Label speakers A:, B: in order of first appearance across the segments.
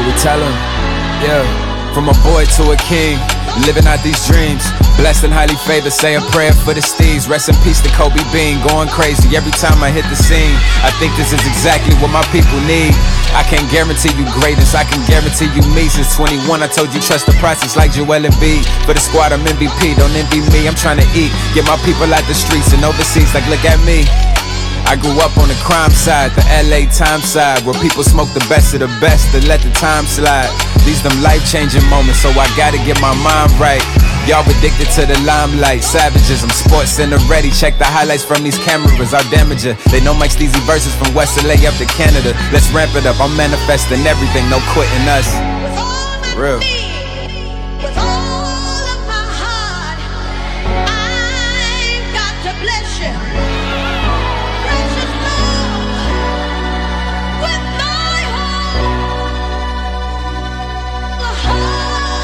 A: will tell him, yeah. From a boy to a king, living out these dreams. Blessed and highly favored, say a prayer for the steeds. Rest in peace to Kobe Bean, going crazy every time I hit the scene. I think this is exactly what my people need. I can't guarantee you greatness, I can guarantee you me. Since 21, I told you trust the process like Joel Embiid. For the squad, I'm MVP, don't envy me. I'm trying to eat, get my people out the streets and overseas, like look at me. I grew up on the crime side, the LA Times side, where people smoke the best of the best and let the time slide. These them life-changing moments, so I gotta get my mind right. Y'all addicted to the limelight, savages, I'm Sports Center ready. Check the highlights from these cameras, I'll damage ya. They know Mike Steezy verses from West LA up to Canada. Let's ramp it up, I'm manifesting everything, no quitting us. For real.
B: With all of my heart, I've got to bless you. Precious Lord, with my whole heart.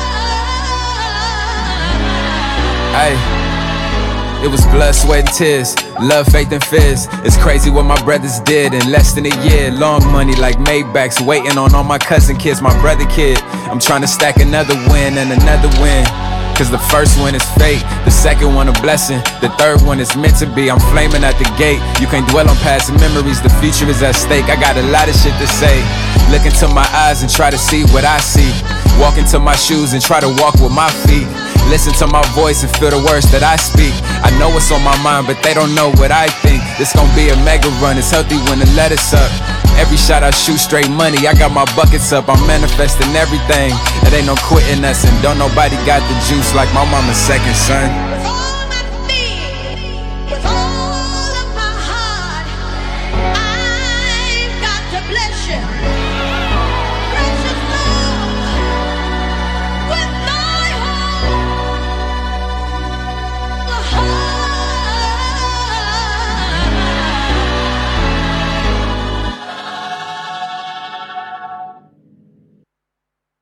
A: Ay, it was blood, sweat, and tears, love, faith, and fears. It's crazy what my brothers did in less than a year. Long money like Maybachs, waiting on all my cousin kids, my brother kid. I'm trying to stack another win and another win. Cause the first one is fate, the second one a blessing, the third one is meant to be. I'm flaming at the gate, you can't dwell on past memories, the future is at stake. I got a lot of shit to say. Look into my eyes and try to see what I see. Walk into my shoes and try to walk with my feet. Listen to my voice and feel the words that I speak. I know what's on my mind, but they don't know what I think. This gon' be a mega run, it's healthy when the lettuce up. Every shot I shoot straight money, I got my buckets up. I'm manifesting everything, it ain't no quitting us. And don't nobody got the juice like my mama's second son.